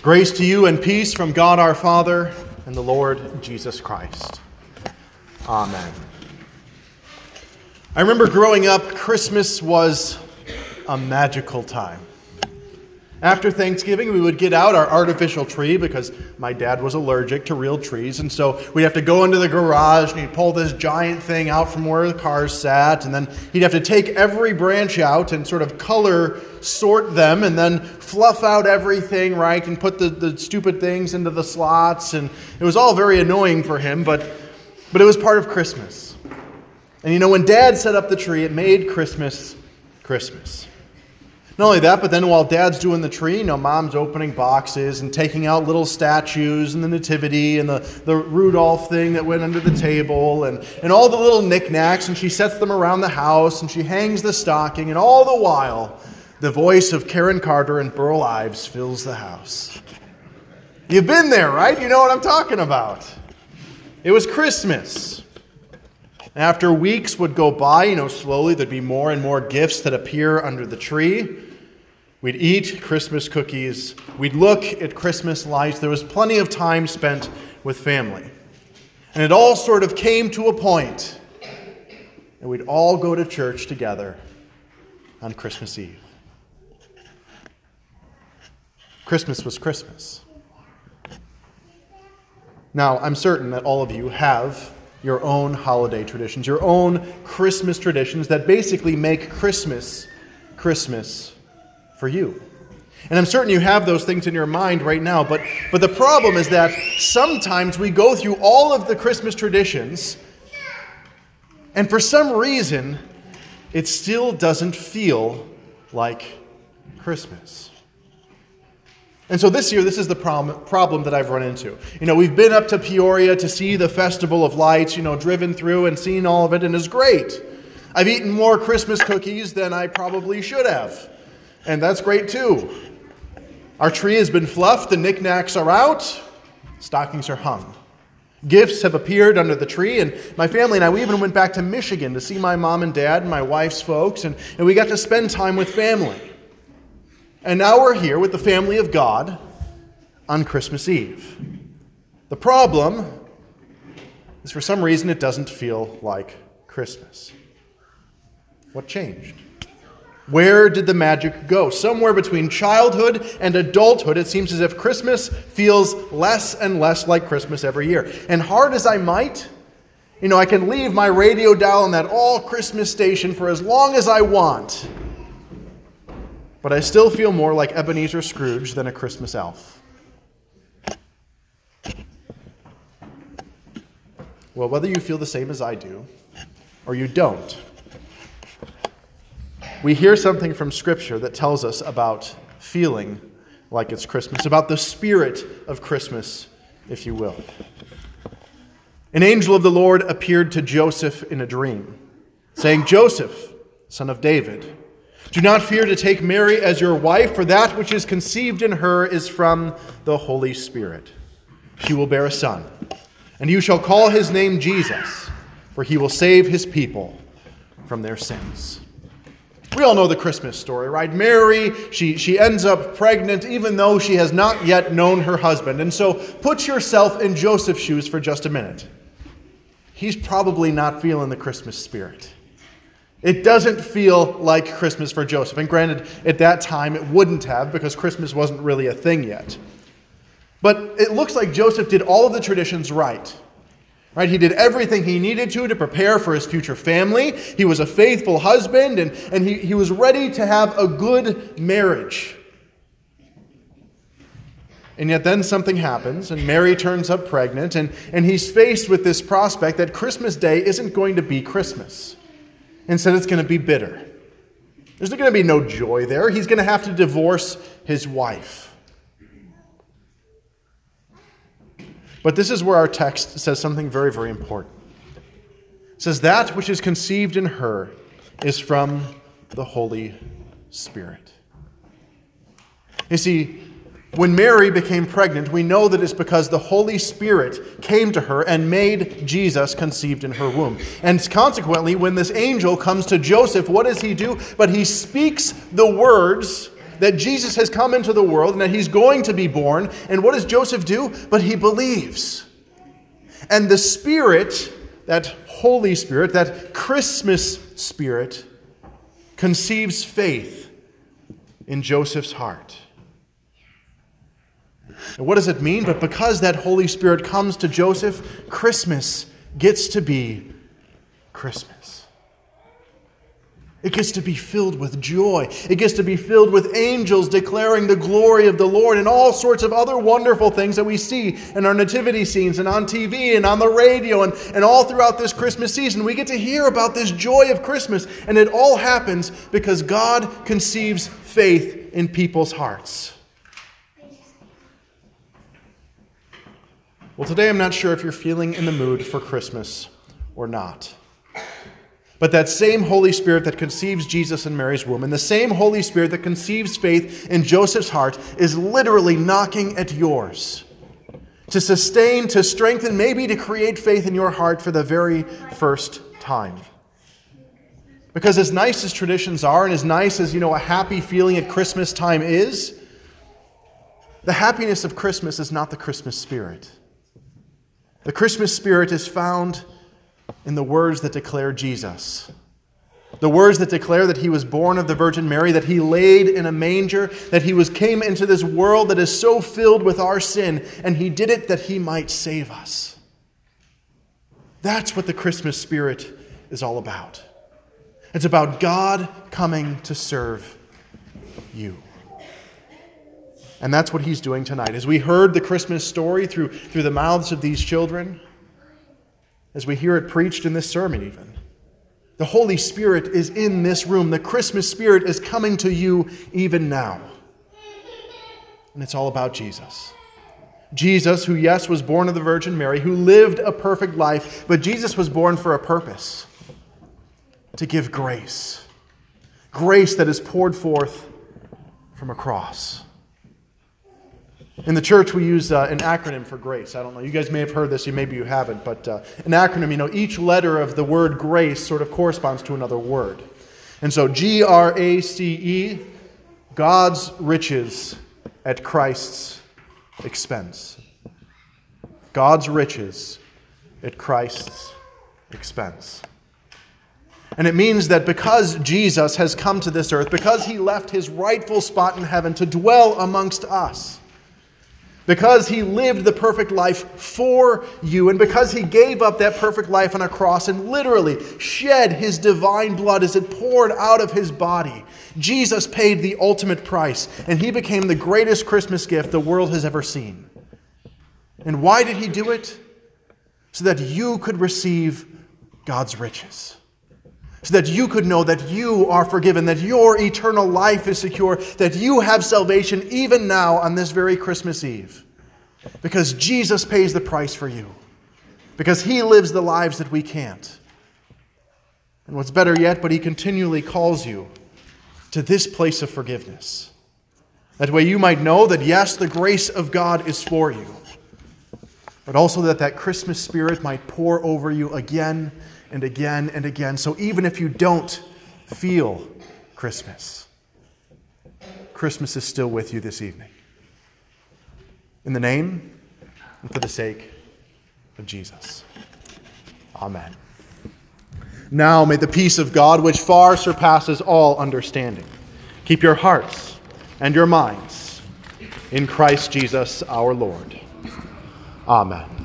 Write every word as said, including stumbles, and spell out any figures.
Grace to you and peace from God our Father and the Lord Jesus Christ. Amen. I remember growing up, Christmas was a magical time. After Thanksgiving, we would get out our artificial tree because my dad was allergic to real trees. And so we'd have to go into the garage and he'd pull this giant thing out from where the cars sat. And then he'd have to take every branch out and sort of color sort them and then fluff out everything, right? And put the, the stupid things into the slots. And it was all very annoying for him, but, but it was part of Christmas. And you know, when Dad set up the tree, it made Christmas Christmas. Not only that, but then while Dad's doing the tree, you know, Mom's opening boxes and taking out little statues and the nativity and the, the Rudolph thing that went under the table and, and all the little knickknacks, and she sets them around the house and she hangs the stocking, and all the while, the voice of Karen Carter and Burl Ives fills the house. You've been there, right? You know what I'm talking about. It was Christmas. After weeks would go by, you know, slowly there'd be more and more gifts that appear under the tree. We'd eat Christmas cookies. We'd look at Christmas lights. There was plenty of time spent with family. And it all sort of came to a point, and we'd all go to church together on Christmas Eve. Christmas was Christmas. Now, I'm certain that all of you have your own holiday traditions, your own Christmas traditions that basically make Christmas Christmas for you. And I'm certain you have those things in your mind right now, but, but the problem is that sometimes we go through all of the Christmas traditions, and for some reason, it still doesn't feel like Christmas. And so this year, this is the problem, problem that I've run into. You know, we've been up to Peoria to see the Festival of Lights, you know, driven through and seen all of it, and it's great. I've eaten more Christmas cookies than I probably should have, and that's great too. Our tree has been fluffed, the knickknacks are out, stockings are hung. Gifts have appeared under the tree, and my family and I, we even went back to Michigan to see my mom and dad and my wife's folks, and, and we got to spend time with family. And now we're here with the family of God on Christmas Eve. The problem is for some reason it doesn't feel like Christmas. What changed? Where did the magic go? Somewhere between childhood and adulthood, it seems as if Christmas feels less and less like Christmas every year. And hard as I might, you know, I can leave my radio dial on that all Christmas station for as long as I want. But I still feel more like Ebenezer Scrooge than a Christmas elf. Well, whether you feel the same as I do, or you don't, we hear something from Scripture that tells us about feeling like it's Christmas, about the spirit of Christmas, if you will. An angel of the Lord appeared to Joseph in a dream, saying, "Joseph, son of David, do not fear to take Mary as your wife, for that which is conceived in her is from the Holy Spirit. She will bear a son, and you shall call his name Jesus, for he will save his people from their sins." We all know the Christmas story, right? Mary, she, she ends up pregnant even though she has not yet known her husband. And so put yourself in Joseph's shoes for just a minute. He's probably not feeling the Christmas spirit. It doesn't feel like Christmas for Joseph. And granted, at that time it wouldn't have because Christmas wasn't really a thing yet. But it looks like Joseph did all of the traditions right. Right? He did everything he needed to to prepare for his future family. He was a faithful husband, and, and he, he was ready to have a good marriage. And yet then something happens, and Mary turns up pregnant, and, and he's faced with this prospect that Christmas Day isn't going to be Christmas. Instead, it's going to be bitter. There's going to be no joy there. He's going to have to divorce his wife. But this is where our text says something very, very important. It says, "That which is conceived in her is from the Holy Spirit." You see, when Mary became pregnant, we know that it's because the Holy Spirit came to her and made Jesus conceived in her womb. And consequently, when this angel comes to Joseph, what does he do? But he speaks the words that Jesus has come into the world and that he's going to be born. And what does Joseph do? But he believes. And the Spirit, that Holy Spirit, that Christmas Spirit, conceives faith in Joseph's heart. And what does it mean? But because that Holy Spirit comes to Joseph, Christmas gets to be Christmas. It gets to be filled with joy. It gets to be filled with angels declaring the glory of the Lord and all sorts of other wonderful things that we see in our nativity scenes and on T V and on the radio and, and all throughout this Christmas season. We get to hear about this joy of Christmas, and it all happens because God conceives faith in people's hearts. Well, today I'm not sure if you're feeling in the mood for Christmas or not. But that same Holy Spirit that conceives Jesus in Mary's womb, and the same Holy Spirit that conceives faith in Joseph's heart, is literally knocking at yours to sustain, to strengthen, maybe to create faith in your heart for the very first time. Because as nice as traditions are, and as nice as, you know, a happy feeling at Christmas time is, the happiness of Christmas is not the Christmas spirit. The Christmas spirit is found in the words that declare Jesus. The words that declare that he was born of the Virgin Mary, that he laid in a manger, that he was came into this world that is so filled with our sin, and he did it that he might save us. That's what the Christmas spirit is all about. It's about God coming to serve you. And that's what he's doing tonight. As we heard the Christmas story through, through the mouths of these children, as we hear it preached in this sermon even, the Holy Spirit is in this room. The Christmas Spirit is coming to you even now. And it's all about Jesus. Jesus, who, yes, was born of the Virgin Mary, who lived a perfect life, but Jesus was born for a purpose: to give grace. Grace that is poured forth from a cross. In the church, we use uh, an acronym for grace. I don't know. You guys may have heard this. Maybe you haven't. But uh, an acronym, you know, each letter of the word grace sort of corresponds to another word. And so G R A C E, God's riches at Christ's expense. God's riches at Christ's expense. And it means that because Jesus has come to this earth, because he left his rightful spot in heaven to dwell amongst us, because he lived the perfect life for you, and because he gave up that perfect life on a cross and literally shed his divine blood as it poured out of his body, Jesus paid the ultimate price, and he became the greatest Christmas gift the world has ever seen. And why did he do it? So that you could receive God's riches. So that you could know that you are forgiven, that your eternal life is secure, that you have salvation even now on this very Christmas Eve. Because Jesus pays the price for you. Because he lives the lives that we can't. And what's better yet, but he continually calls you to this place of forgiveness. That way you might know that yes, the grace of God is for you. But also that that Christmas spirit might pour over you again and again and again. So even if you don't feel Christmas, Christmas is still with you this evening. In the name and for the sake of Jesus. Amen. Now may the peace of God, which far surpasses all understanding, keep your hearts and your minds in Christ Jesus our Lord. Amen.